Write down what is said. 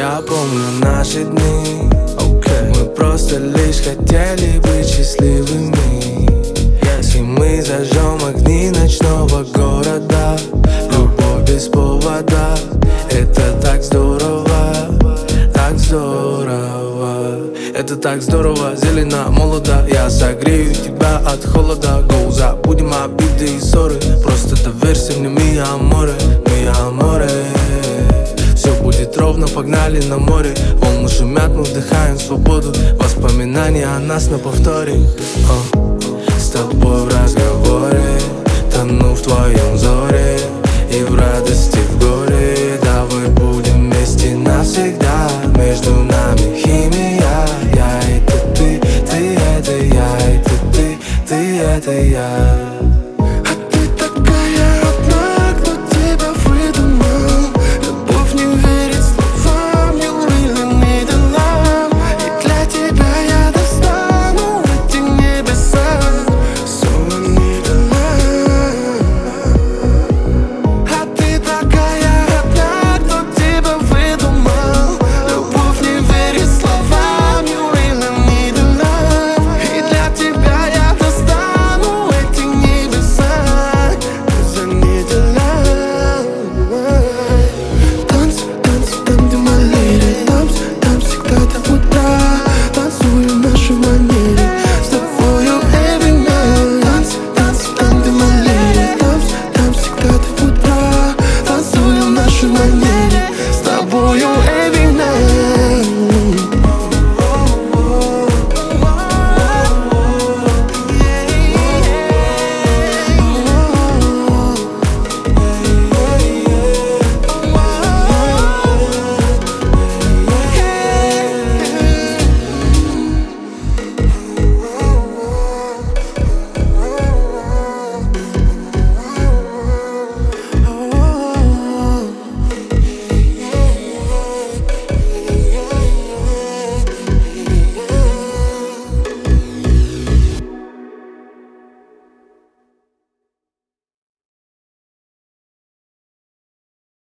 Я помню наши дни, мы просто лишь хотели быть счастливыми. И мы зажжем огни ночного города. Любовь без повода, это так здорово, так здорово. Это так здорово, зелено, молодо. Я согрею тебя от холода. Гоу, забудем обиды и ссоры. Просто доверься мне, миа аморе, миа аморе. Все будет ровно, погнали на море. Волны шумят, мы вдыхаем свободу. Воспоминания о нас на повторе. С тобой в разговоре, тону в твоем взоре. И в радости, в горе.